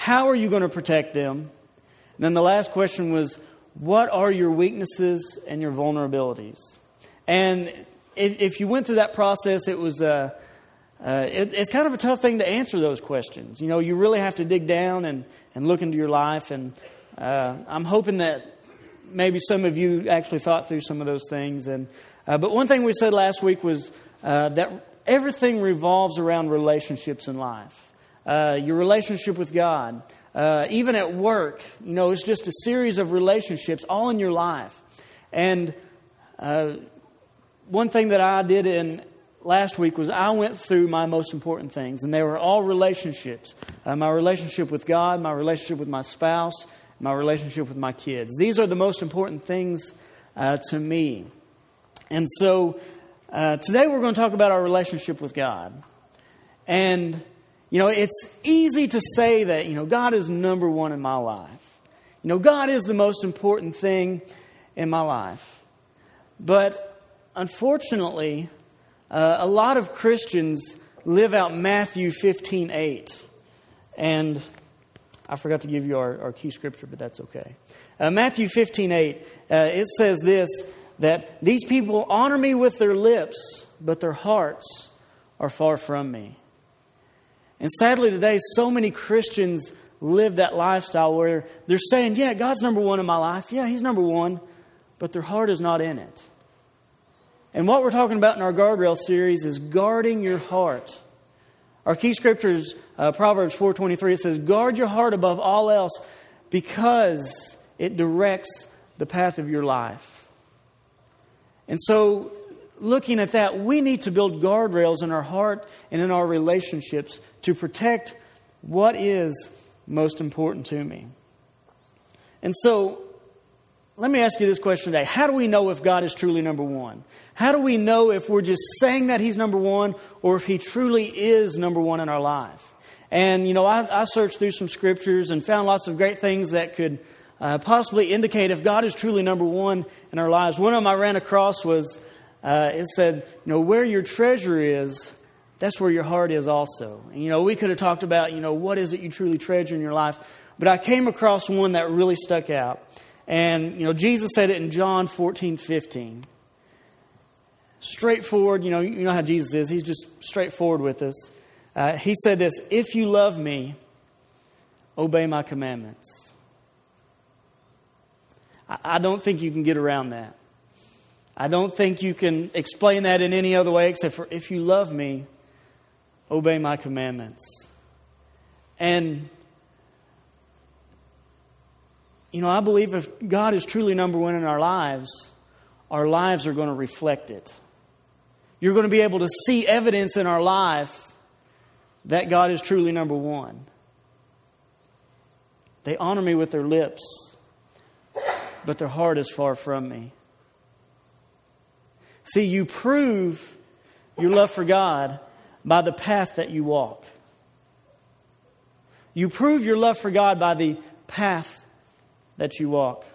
How are you going to protect them? And then the last question was, what are your weaknesses and your vulnerabilities? And if you went through that process, it was it's kind of a tough thing to answer those questions. You know, you really have to dig down and look into your life. And I'm hoping that maybe some of you actually thought through some of those things. And but one thing we said last week was that everything revolves around relationships in life. Your relationship with God. Even at work, you know, it's just a series of relationships all in your life. And one thing that I did last week was I went through my most important things, and they were all relationships. My relationship with God, my relationship with my spouse, my relationship with my kids. These are the most important things to me. And so today we're going to talk about our relationship with God. And you know, it's easy to say that, you know, God is number one in my life. You know, God is the most important thing in my life. But unfortunately, a lot of Christians live out Matthew 15:8. And I forgot to give you our key scripture, but that's okay. Matthew 15:8, it says this, that these people honor me with their lips, but their hearts are far from me. And sadly today, so many Christians live that lifestyle where they're saying, yeah, God's number one in my life. Yeah, He's number one, but their heart is not in it. And what we're talking about in our Guardrail series is guarding your heart. Our key scripture is Proverbs 4:23. It says, guard your heart above all else because it directs the path of your life. And so, looking at that, we need to build guardrails in our heart and in our relationships to protect what is most important to me. And so, let me ask you this question today. How do we know if God is truly number one? How do we know if we're just saying that He's number one or if He truly is number one in our life? And, you know, I searched through some scriptures and found lots of great things that could possibly indicate if God is truly number one in our lives. One of them I ran across was, it said, you know, where your treasure is, that's where your heart is also. And, you know, we could have talked about, you know, what is it you truly treasure in your life? But I came across one that really stuck out. And, you know, Jesus said it in John 14:15. Straightforward, you know how Jesus is. He's just straightforward with us. He said this, if you love me, obey my commandments. I don't think you can get around that. I don't think you can explain that in any other way except for if you love me, obey my commandments. And, you know, I believe if God is truly number one in our lives are going to reflect it. You're going to be able to see evidence in our life that God is truly number one. They honor me with their lips, but their heart is far from me. See, you prove your love for God by the path that you walk. You prove your love for God by the path that you walk.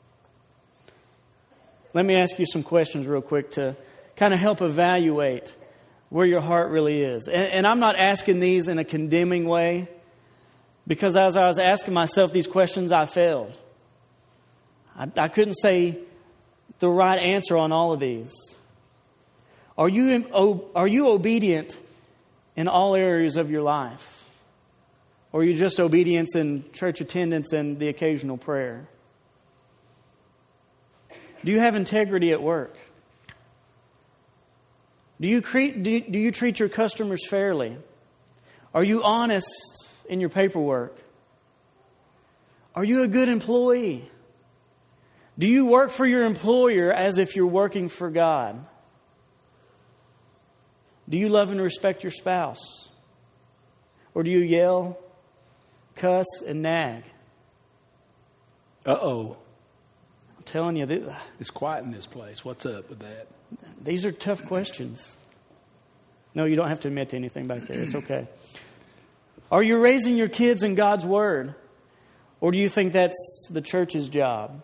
Let me ask you some questions real quick to kind of help evaluate where your heart really is. And I'm not asking these in a condemning way, because as I was asking myself these questions, I failed. I couldn't say the right answer on all of these. Are you obedient in all areas of your life? Or are you just obedience in church attendance and the occasional prayer? Do you have integrity at work? Do you treat your customers fairly? Are you honest in your paperwork? Are you a good employee? Do you work for your employer as if you're working for God? Do you love and respect your spouse? Or do you yell, cuss, and nag? Uh-oh. I'm telling you. It's quiet in this place. What's up with that? These are tough questions. No, you don't have to admit to anything back there. It's okay. Are you raising your kids in God's Word? Or do you think that's the church's job?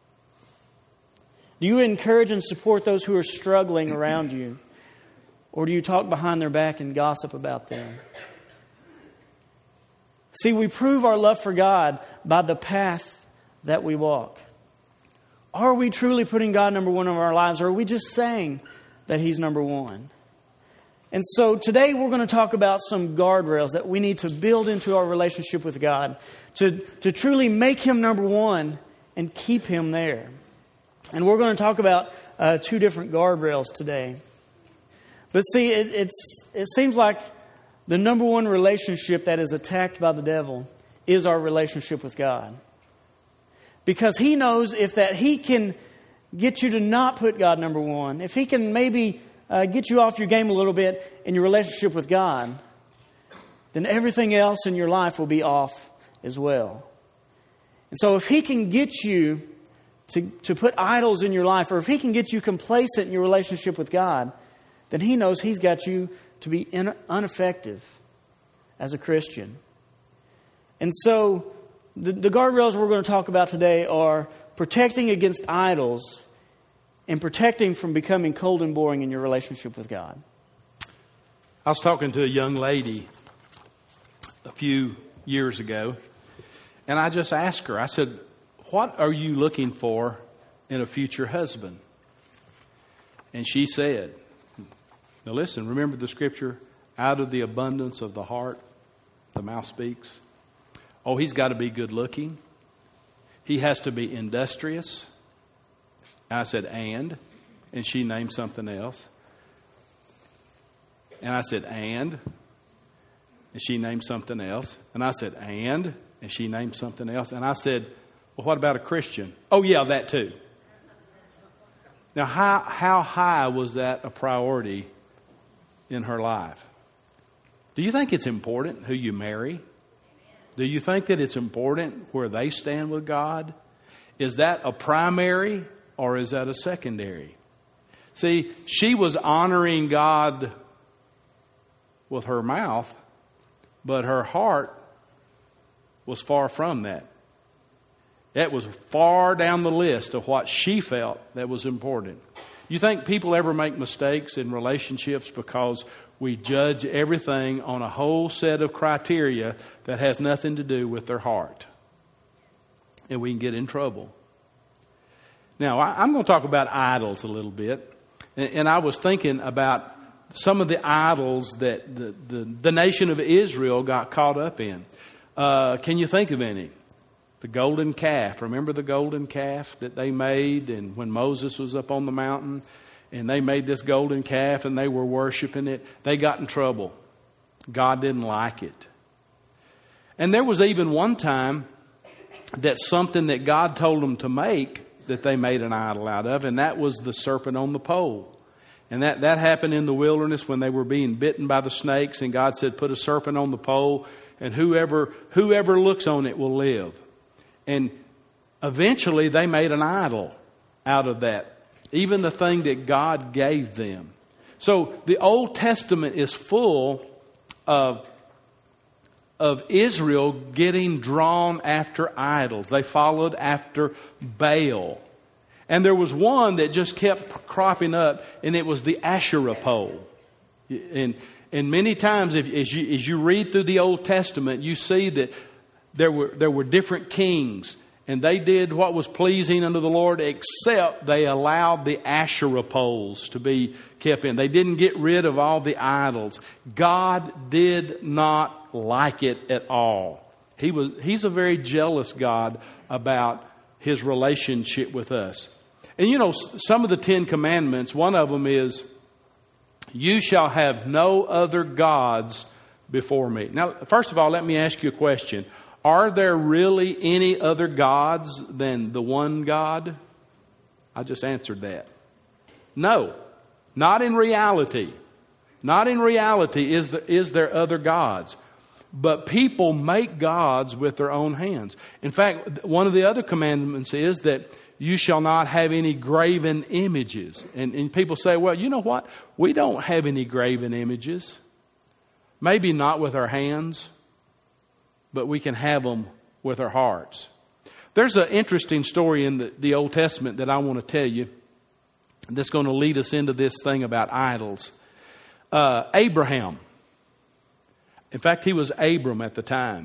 Do you encourage and support those who are struggling around you? Or do you talk behind their back and gossip about them? See, we prove our love for God by the path that we walk. Are we truly putting God number one in our lives, or are we just saying that He's number one? And so today we're going to talk about some guardrails that we need to build into our relationship with God to truly make Him number one and keep Him there. And we're going to talk about two different guardrails today. But see, it seems like the number one relationship that is attacked by the devil is our relationship with God. Because he knows if that he can get you to not put God number one, if he can maybe get you off your game a little bit in your relationship with God, then everything else in your life will be off as well. And so if he can get you to put idols in your life, or if he can get you complacent in your relationship with God, then he knows he's got you to be ineffective as a Christian. And so the guardrails we're going to talk about today are protecting against idols and protecting from becoming cold and boring in your relationship with God. I was talking to a young lady a few years ago, and I just asked her, I said, "What are you looking for in a future husband?" And she said, now listen, remember the scripture, out of the abundance of the heart, the mouth speaks. Oh, he's got to be good looking. He has to be industrious. And I said, and she named something else. And I said, and she named something else. And I said, and she named something else. And I said, well, what about a Christian? Oh, yeah, that too. Now, how high was that a priority in her life? Do you think it's important who you marry? Do you think that it's important where they stand with God? Is that a primary or is that a secondary? See, she was honoring God with her mouth, but her heart was far from that. It was far down the list of what she felt that was important. You think people ever make mistakes in relationships because we judge everything on a whole set of criteria that has nothing to do with their heart? And we can get in trouble. Now, I'm going to talk about idols a little bit. And I was thinking about some of the idols that the nation of Israel got caught up in. Can you think of any? The golden calf. Remember the golden calf that they made, and when Moses was up on the mountain and they made this golden calf and they were worshiping it, they got in trouble. God didn't like it. And there was even one time that something that God told them to make that they made an idol out of, and that was the serpent on the pole. And that happened in the wilderness when they were being bitten by the snakes, and God said, put a serpent on the pole, and whoever looks on it will live. And eventually they made an idol out of that, even the thing that God gave them. So the Old Testament is full of Israel getting drawn after idols. They followed after Baal. And there was one that just kept cropping up, and it was the Asherah pole. And many times, as you read through the Old Testament, you see that there were different kings, and they did what was pleasing unto the Lord, except they allowed the Asherah poles to be kept in. They didn't get rid of all the idols. God did not like it at all. He's a very jealous God about His relationship with us. And you know, some of the 10 Commandments, one of them is, you shall have no other gods before me. Now, first of all, let me ask you a question. Are there really any other gods than the one God? I just answered that. No, not in reality. Not in reality is there other gods. But people make gods with their own hands. In fact, one of the other commandments is that you shall not have any graven images. And people say, well, you know what? We don't have any graven images. Maybe not with our hands, but we can have them with our hearts. There's an interesting story in the Old Testament that I want to tell you that's going to lead us into this thing about idols. Abraham. In fact, he was Abram at the time.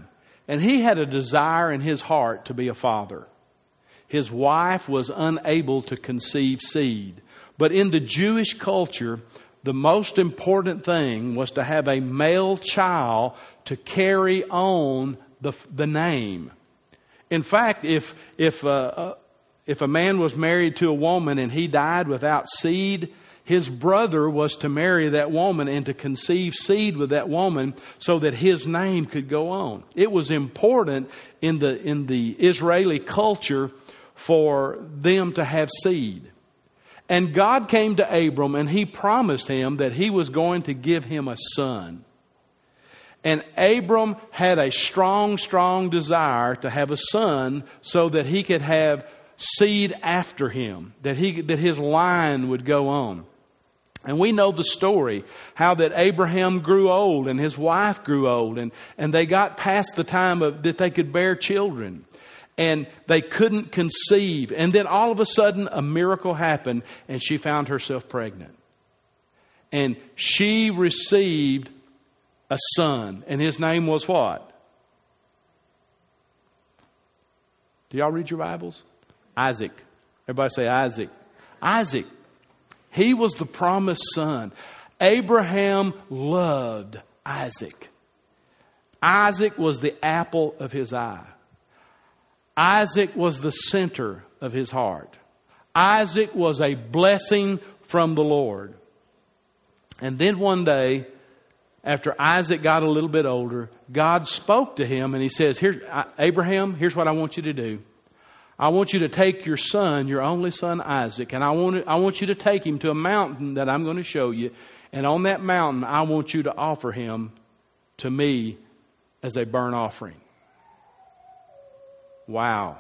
And he had a desire in his heart to be a father. His wife was unable to conceive seed. But in the Jewish culture, the most important thing was to have a male child to carry on the name. In fact, if a man was married to a woman and he died without seed, his brother was to marry that woman and to conceive seed with that woman so that his name could go on. It was important in the Israeli culture for them to have seed. And God came to Abram and he promised him that he was going to give him a son. And Abram had a strong, strong desire to have a son so that he could have seed after him, that his line would go on. And we know the story, how that Abraham grew old and his wife grew old and they got past the time that they could bear children. And they couldn't conceive. And then all of a sudden a miracle happened and she found herself pregnant. And she received a son. And his name was what? Do y'all read your Bibles? Isaac. Everybody say Isaac. Isaac. He was the promised son. Abraham loved Isaac. Isaac was the apple of his eye. Isaac was the center of his heart. Isaac was a blessing from the Lord. And then one day, after Isaac got a little bit older, God spoke to him and he says, Abraham, here's what I want you to do. I want you to take your son, your only son Isaac, and I want you to take him to a mountain that I'm going to show you. And on that mountain, I want you to offer him to me as a burnt offering. Wow.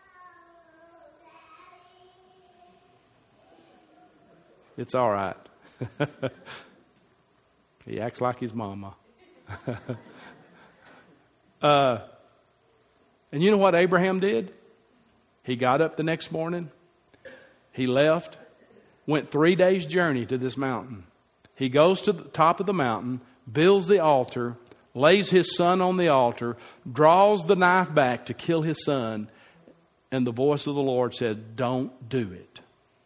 It's all right. He acts like his mama. And you know what Abraham did? He got up the next morning. He left, went 3 days' journey to this mountain. He goes to the top of the mountain, builds the altar, lays his son on the altar, draws the knife back to kill his son, and the voice of the Lord said, "Don't do it."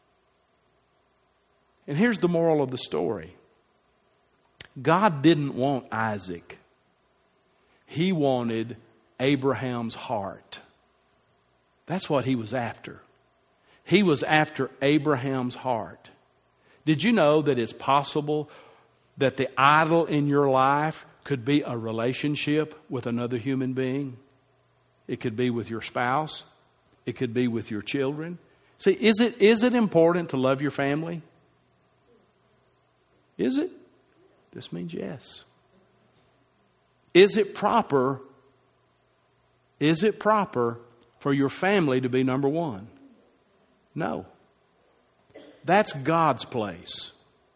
And here's the moral of the story. God didn't want Isaac. He wanted Abraham's heart. That's what he was after. He was after Abraham's heart. Did you know that it's possible that the idol in your life could be a relationship with another human being? It could be with your spouse. It could be with your children. See, is it important to love your family? Is it? This means yes. Is it proper? Is it proper for your family to be number one? No. That's God's place.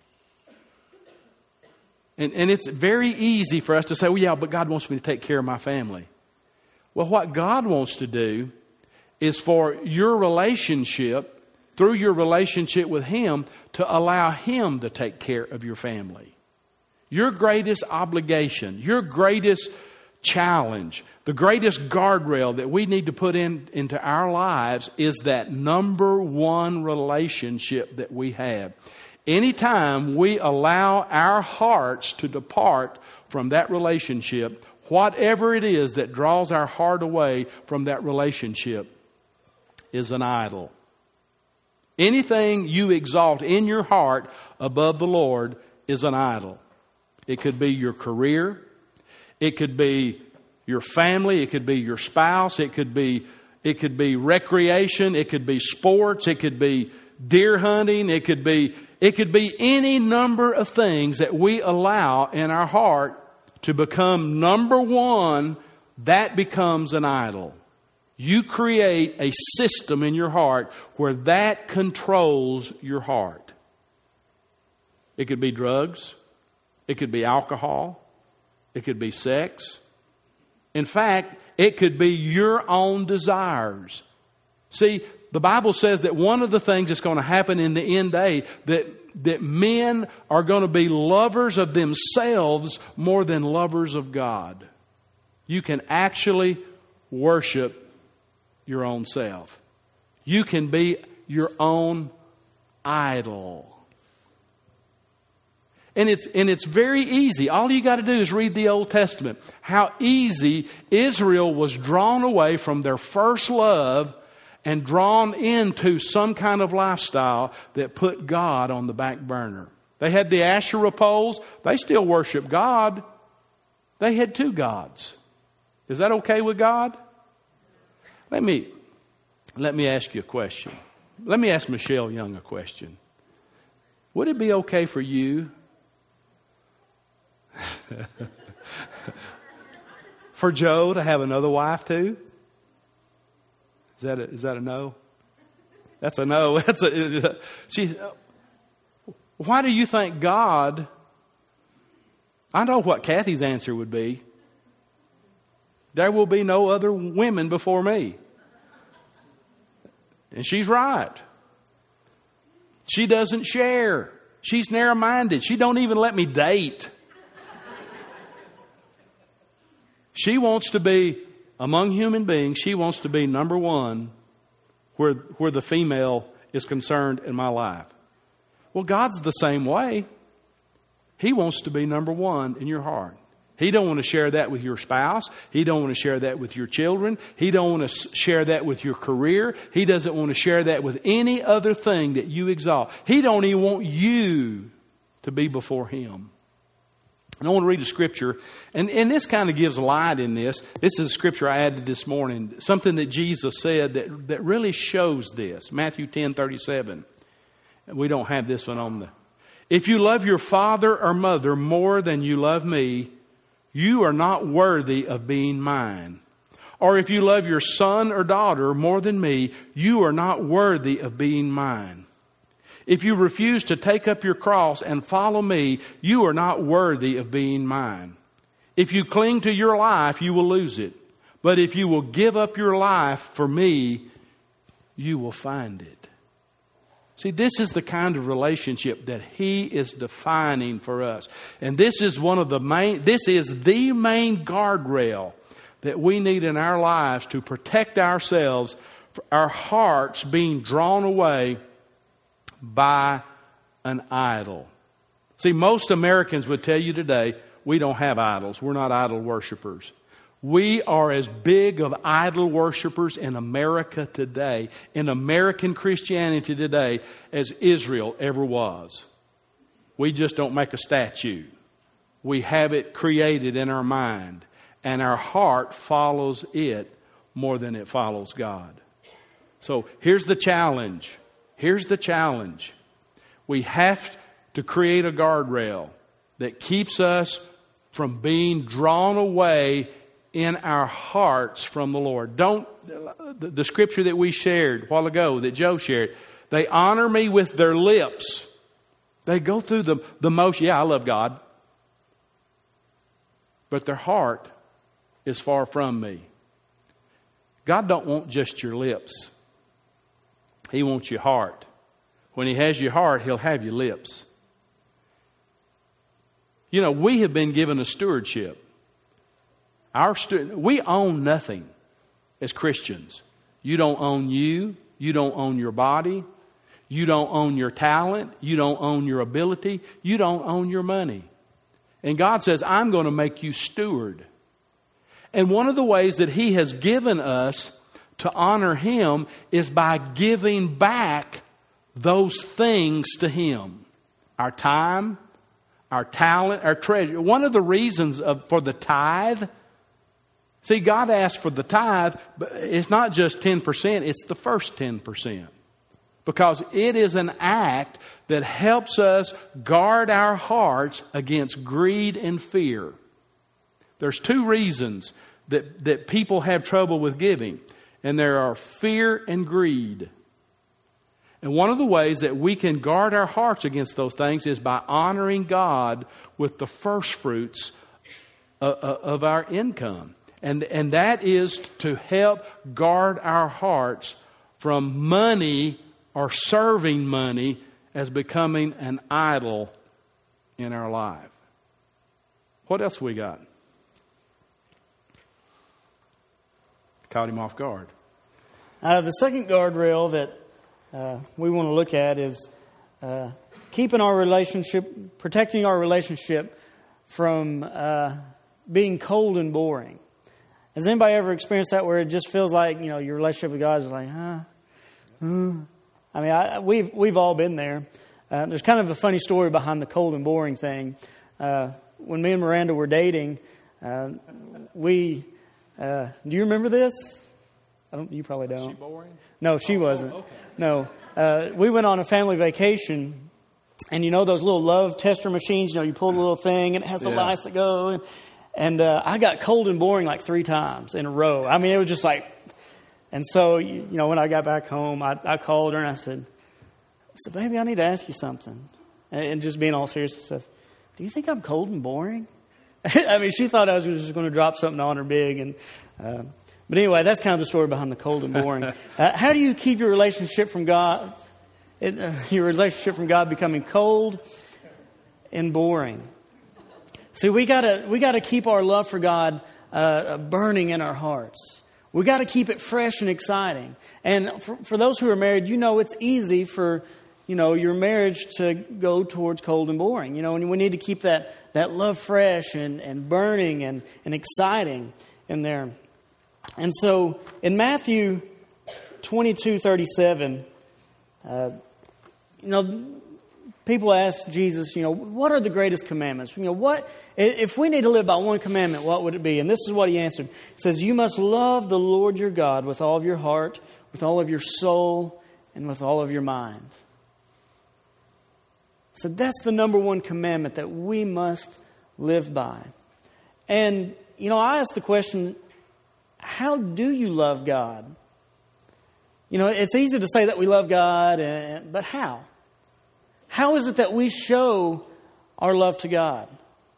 And it's very easy for us to say, well, yeah, but God wants me to take care of my family. Well, what God wants to do is for your relationship, through your relationship with Him, to allow Him to take care of your family. Your greatest obligation, your greatest challenge, the greatest guardrail that we need to put into our lives is that number one relationship that we have. Anytime we allow our hearts to depart from that relationship, whatever it is that draws our heart away from that relationship is an idol. Anything you exalt in your heart above the Lord is an idol. It could be your career. It could be your family. It could be your spouse. It could be recreation. It could be sports. It could be deer hunting. It could be any number of things that we allow in our heart to become number one. That becomes an idol. You create a system in your heart where that controls your heart. It could be drugs. It could be alcohol. It could be sex. In fact, it could be your own desires. See, the Bible says that one of the things that's going to happen in the end day, that men are going to be lovers of themselves more than lovers of God. You can actually worship your own self. You can be your own idol. And it's very easy. All you got to do is read the Old Testament. How easy Israel was drawn away from their first love and drawn into some kind of lifestyle that put God on the back burner. They had the Asherah poles. They still worship God. They had two gods. Is that okay with God? Let me ask you a question. Let me ask Michelle Young a question. Would it be okay for you for Joe to have another wife too? Is that a no? That's a no. Why do you think God? I know what Kathy's answer would be. There will be no other women before me. And she's right. She doesn't share. She's narrow-minded. She don't even let me date. She wants to be, among human beings, she wants to be number one where the female is concerned in my life. Well, God's the same way. He wants to be number one in your heart. He don't want to share that with your spouse. He don't want to share that with your children. He don't want to share that with your career. He doesn't want to share that with any other thing that you exalt. He don't even want you to be before Him. And I want to read a scripture, and this kind of gives light in this. This is a scripture I added this morning, something that Jesus said that really shows this. Matthew 10:37. We don't have this one on the... If you love your father or mother more than you love me, you are not worthy of being mine. Or if you love your son or daughter more than me, you are not worthy of being mine. If you refuse to take up your cross and follow me, you are not worthy of being mine. If you cling to your life, you will lose it. But if you will give up your life for me, you will find it. See, this is the kind of relationship that He is defining for us. And this is the main guardrail that we need in our lives to protect ourselves, our hearts being drawn away by an idol. See, most Americans would tell you today, we don't have idols. We're not idol worshipers. We are as big of idol worshipers in America today, in American Christianity today, as Israel ever was. We just don't make a statue. We have it created in our mind, and our heart follows it more than it follows God. So here's the challenge. Here's the challenge. We have to create a guardrail that keeps us from being drawn away in our hearts from the Lord. The scripture that we shared a while ago, that Joe shared, they honor me with their lips. They go through the motion. Yeah, I love God. But their heart is far from me. God don't want just your lips. He wants your heart. When He has your heart, He'll have your lips. You know, we have been given a stewardship. We own nothing as Christians. You don't own you. You don't own your body. You don't own your talent. You don't own your ability. You don't own your money. And God says, I'm going to make you steward. And one of the ways that He has given us to honor Him is by giving back those things to Him. Our time, our talent, our treasure. One of the reasons for the tithe, see, God asked for the tithe, but it's not just 10%, it's the first 10%. Because it is an act that helps us guard our hearts against greed and fear. There's two reasons that people have trouble with giving. And there are fear and greed. And one of the ways that we can guard our hearts against those things is by honoring God with the first fruits of our income. And that is to help guard our hearts from money or serving money as becoming an idol in our life. What else we got? caught him off guard. The second guardrail that we want to look at is keeping our relationship, protecting our relationship from being cold and boring. Has anybody ever experienced that where it just feels like, your relationship with God is like, I mean, we've all been there. There's kind of a funny story behind the cold and boring thing. When me and Miranda were dating, do you remember this? You probably don't. Was she boring? No, she wasn't. Okay. No. We went on a family vacation, and those little love tester machines, you pull the little thing, and it has the lights that go. And I got cold and boring like 3 times in a row. I mean, it was just like, and so, when I got back home, I called her and I said, baby, I need to ask you something. And just being all serious and stuff. Do you think I'm cold and boring? I mean, she thought I was just going to drop something on her big. But anyway, that's kind of the story behind the cold and boring. How do you keep your relationship from God, becoming cold and boring? See, we gotta keep our love for God burning in our hearts. We got to keep it fresh and exciting. And for those who are married, it's easy for your marriage to go towards cold and boring. And we need to keep that love fresh and burning and exciting in there. And so in Matthew 22:37, people ask Jesus, what are the greatest commandments? What if we need to live by one commandment, what would it be? And this is what he answered. He says, you must love the Lord your God with all of your heart, with all of your soul, and with all of your mind. So that's the number one commandment that we must live by. And, I ask the question, how do you love God? It's easy to say that we love God, but how? How is it that we show our love to God?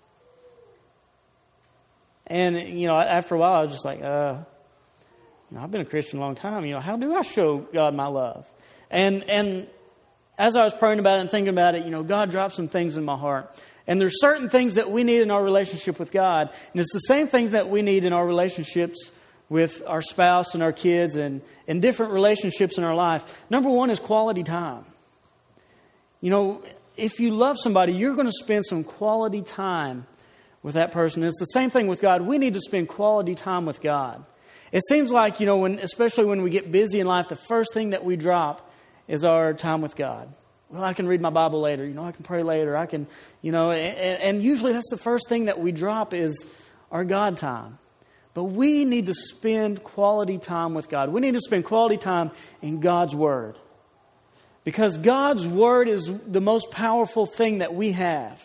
And, after a while, I was just like, I've been a Christian a long time. How do I show God my love? And as I was praying about it and thinking about it, God dropped some things in my heart. And there's certain things that we need in our relationship with God. And it's the same things that we need in our relationships with our spouse and our kids and different relationships in our life. Number one is quality time. If you love somebody, you're going to spend some quality time with that person. It's the same thing with God. We need to spend quality time with God. It seems like, especially when we get busy in life, the first thing that we drop is our time with God. Well, I can read my Bible later. I can pray later. I can, and usually that's the first thing that we drop is our God time. But we need to spend quality time with God. We need to spend quality time in God's Word. Because God's Word is the most powerful thing that we have.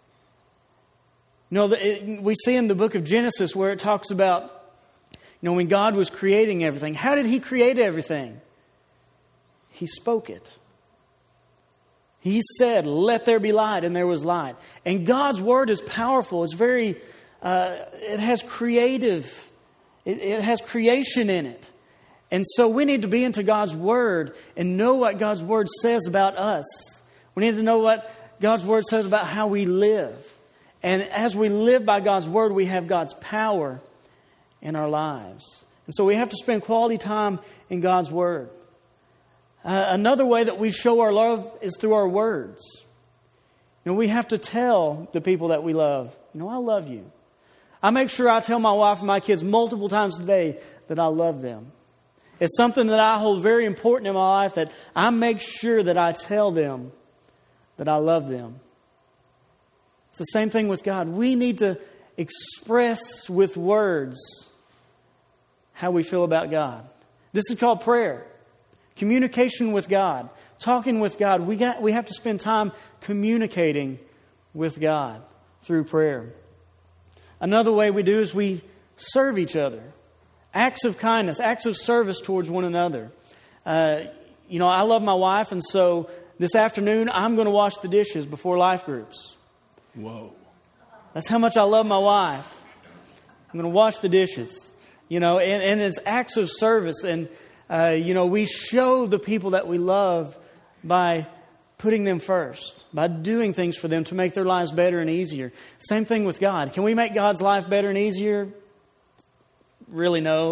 We see in the book of Genesis where it talks about, when God was creating everything. How did He create everything? He spoke it. He said, let there be light, and there was light. And God's Word is powerful. It's very, it has creative, it has creation in it. And so we need to be into God's Word and know what God's Word says about us. We need to know what God's Word says about how we live. And as we live by God's Word, we have God's power in our lives. And so we have to spend quality time in God's Word. Another way that we show our love is through our words. We have to tell the people that we love, I love you. I make sure I tell my wife and my kids multiple times a day that I love them. It's something that I hold very important in my life, that I make sure that I tell them that I love them. It's the same thing with God. We need to express with words how we feel about God. This is called prayer. Communication with God. Talking with God. We have to spend time communicating with God through prayer. Another way we do is we serve each other. Acts of kindness, acts of service towards one another. I love my wife, and so this afternoon I'm going to wash the dishes before life groups. Whoa. That's how much I love my wife. I'm going to wash the dishes. And it's acts of service. And, we show the people that we love by putting them first, by doing things for them to make their lives better and easier. Same thing with God. Can we make God's life better and easier? Really, no.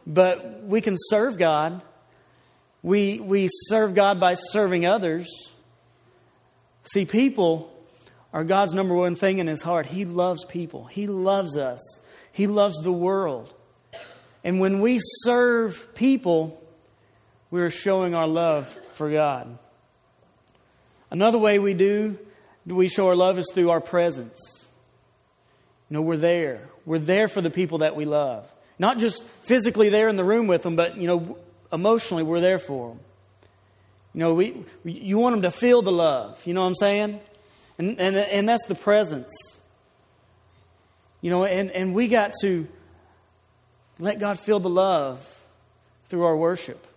but we can serve God. We serve God by serving others. See, people are God's number one thing in His heart. He loves people. He loves us. He loves the world. And when we serve people, we're showing our love for God. Another way we show our love is through our presence. You know, we're there. We're there for the people that we love. Not just physically there in the room with them, but, you know, emotionally we're there for them. You know, you want them to feel the love. You know what I'm saying? And that's the presence. You know, and we got to let God feel the love through our worship.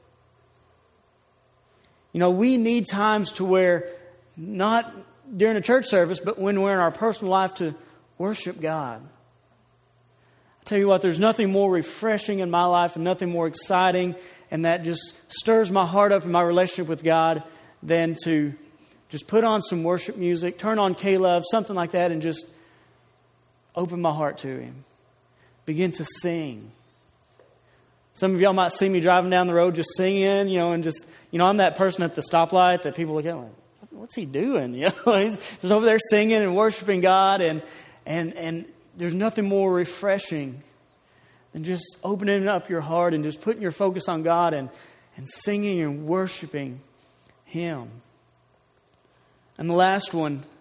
You know, we need times to where, not during a church service, but when we're in our personal life, to worship God. I tell you what, there's nothing more refreshing in my life and nothing more exciting, and that just stirs my heart up in my relationship with God, than to just put on some worship music, turn on K-Love, something like that, and just open my heart to Him. Begin to sing. Some of y'all might see me driving down the road just singing, you know, and just, you know, I'm that person at the stoplight that people look at like, what's he doing? You know, he's just over there singing and worshiping God, and there's nothing more refreshing than just opening up your heart and just putting your focus on God and singing and worshiping Him. And the last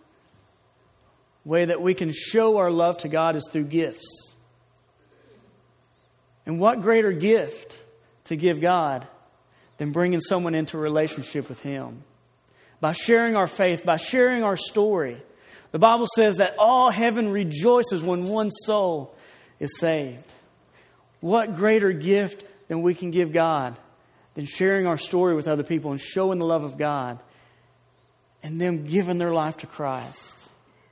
way that we can show our love to God is through gifts. And what greater gift to give God than bringing someone into a relationship with Him? By sharing our faith, by sharing our story. The Bible says that all heaven rejoices when one soul is saved. What greater gift than we can give God than sharing our story with other people and showing the love of God and them giving their life to Christ.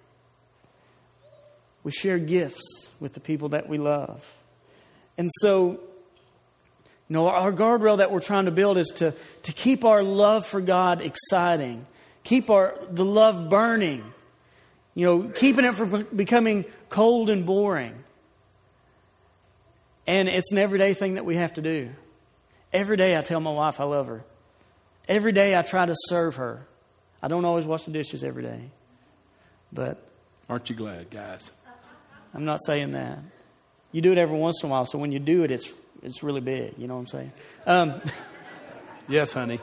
We share gifts with the people that we love. And so, you know, our guardrail that we're trying to build is to keep our love for God exciting. Keep the love burning. You know, keeping it from becoming cold and boring. And it's an everyday thing that we have to do. Every day I tell my wife I love her. Every day I try to serve her. I don't always wash the dishes every day. But aren't you glad, guys? I'm not saying that. You do it every once in a while, so when you do it, it's really big. You know what I'm saying? Yes, honey.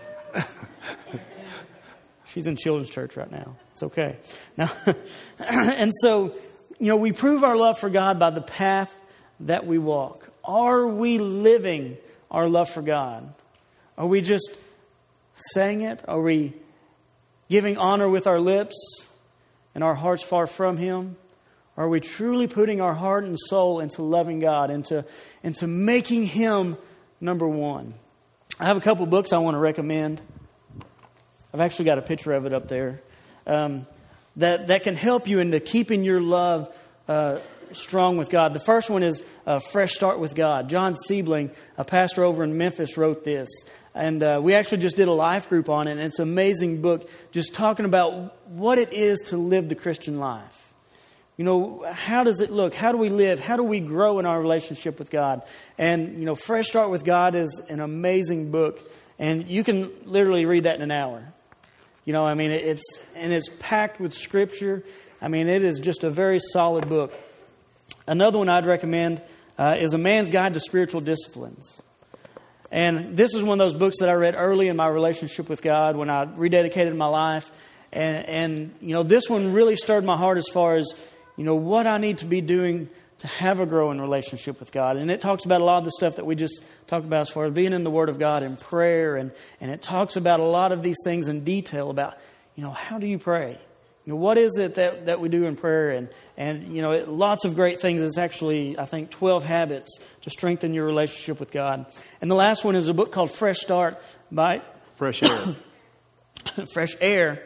She's in children's church right now. It's okay. Now, and so, you know, we prove our love for God by the path that we walk. Are we living our love for God? Are we just saying it? Are we giving honor with our lips and our hearts far from Him? Are we truly putting our heart and soul into loving God, into making Him number one? I have a couple books I want to recommend. I've actually got a picture of it up there. That can help you into keeping your love strong with God. The first one is Fresh Start with God. John Siebling, a pastor over in Memphis, wrote this. And we actually just did a life group on it. And it's an amazing book just talking about what it is to live the Christian life. You know, how does it look? How do we live? How do we grow in our relationship with God? And, you know, Fresh Start with God is an amazing book. And you can literally read that in an hour. You know, I mean, it's packed with Scripture. I mean, it is just a very solid book. Another one I'd recommend is A Man's Guide to Spiritual Disciplines. And this is one of those books that I read early in my relationship with God when I rededicated my life. And you know, this one really stirred my heart as far as, you know, what I need to be doing to have a growing relationship with God. And it talks about a lot of the stuff that we just talked about as far as being in the Word of God and prayer. And it talks about a lot of these things in detail about, you know, how do you pray? You know, what is it that we do in prayer? And you know, lots of great things. It's actually, I think, 12 habits to strengthen your relationship with God. And the last one is a book called Fresh Start by Fresh Air. Fresh Air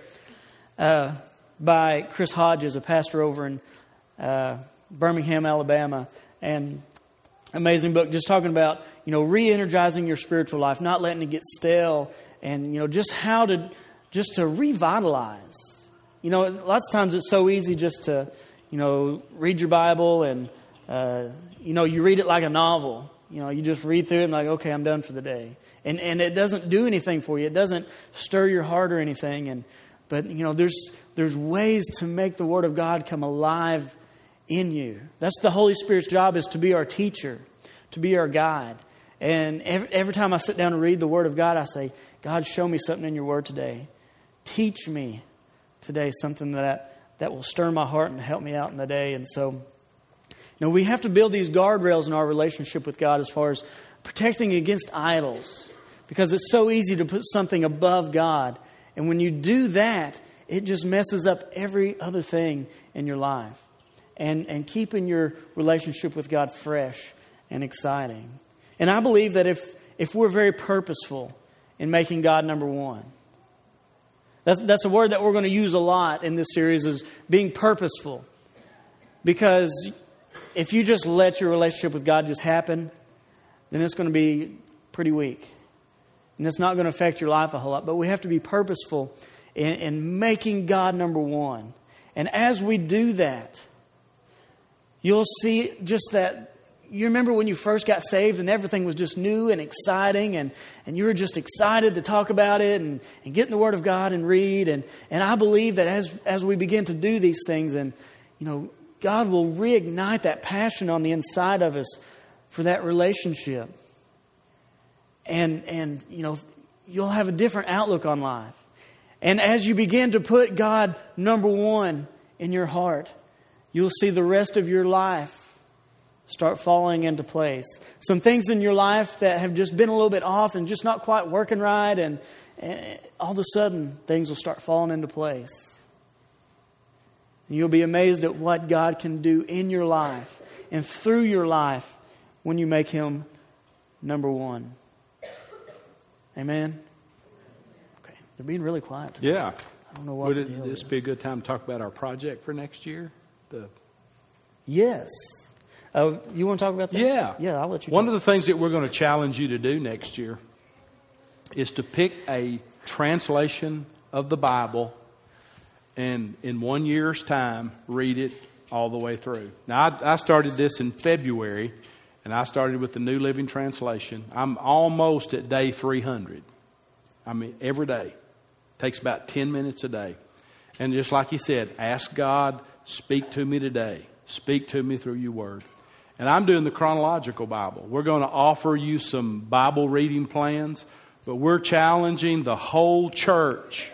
by Chris Hodges, a pastor over in Birmingham, Alabama. And amazing book, just talking about, you know, re-energizing your spiritual life, not letting it get stale, and, you know, just how to revitalize. You know, lots of times it's so easy just to, you know, read your Bible and, you know, you read it like a novel. You just read through it and like, okay, I'm done for the day. And it doesn't do anything for you. It doesn't stir your heart or anything. But there's ways to make the Word of God come alive in you. That's the Holy Spirit's job, is to be our teacher, to be our guide. And every time I sit down and read the Word of God, I say, God, show me something in your Word today. Teach me today something that will stir my heart and help me out in the day. And so, we have to build these guardrails in our relationship with God as far as protecting against idols, because it's so easy to put something above God. And when you do that, it just messes up every other thing in your life. And keeping your relationship with God fresh and exciting. And I believe that if we're very purposeful in making God number one, that's a word that we're going to use a lot in this series, is being purposeful. Because if you just let your relationship with God just happen, then it's going to be pretty weak. And it's not going to affect your life a whole lot. But we have to be purposeful in making God number one. And as we do that, you'll see just that. You remember when you first got saved and everything was just new and exciting, and you were just excited to talk about it and get in the Word of God and read. And I believe that as we begin to do these things, and God will reignite that passion on the inside of us for that relationship. And you'll have a different outlook on life. And as you begin to put God number one in your heart, you'll see the rest of your life start falling into place. Some things in your life that have just been a little bit off and just not quite working right, and all of a sudden things will start falling into place. And you'll be amazed at what God can do in your life and through your life when you make Him number one. Amen? Okay, they're being really quiet today. Yeah. I don't know what to deal Would this be a good time to talk about our project for next year? Yes. You want to talk about that? Yeah. Yeah, I'll let you talk. One of the things that we're going to challenge you to do next year is to pick a translation of the Bible and in 1 year's time, read it all the way through. Now, I started this in February, and I started with the New Living Translation. I'm almost at day 300. I mean, every day. Takes about 10 minutes a day. And just like he said, ask God, speak to me today. Speak to me through your word. And I'm doing the chronological Bible. We're going to offer you some Bible reading plans, but we're challenging the whole church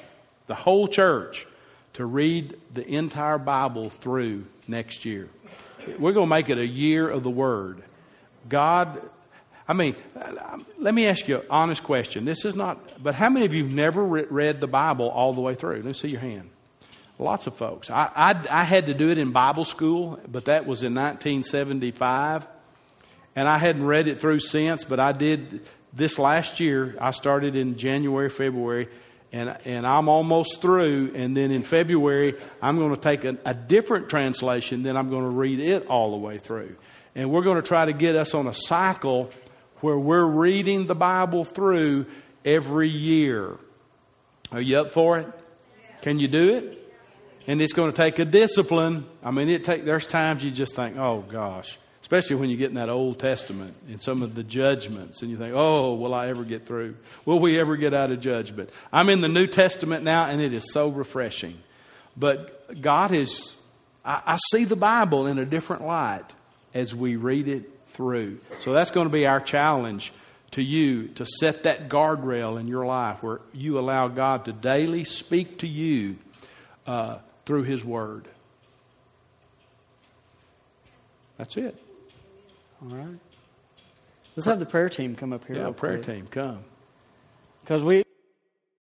to read the entire Bible through next year. We're going to make it a year of the Word. God, let me ask you an honest question. This is not, but how many of you have never read the Bible all the way through? Let me see your hand. Lots of folks. I had to do it in Bible school, but that was in 1975. And I hadn't read it through since, but I did this last year. I started in January, February, and I'm almost through. And then in February, I'm going to take a different translation, then I'm going to read it all the way through. And we're going to try to get us on a cycle where we're reading the Bible through every year. Are you up for it? Can you do it? And it's going to take a discipline. I mean, there's times you just think, oh gosh, especially when you get in that Old Testament and some of the judgments, and you think, oh, will I ever get through? Will we ever get out of judgment? I'm in the New Testament now, and it is so refreshing. But God is, I see the Bible in a different light as we read it through. So that's going to be our challenge to you, to set that guardrail in your life where you allow God to daily speak to you through His Word. That's it. All right. Let's have the prayer team come up here. Yeah, prayer team, come. Because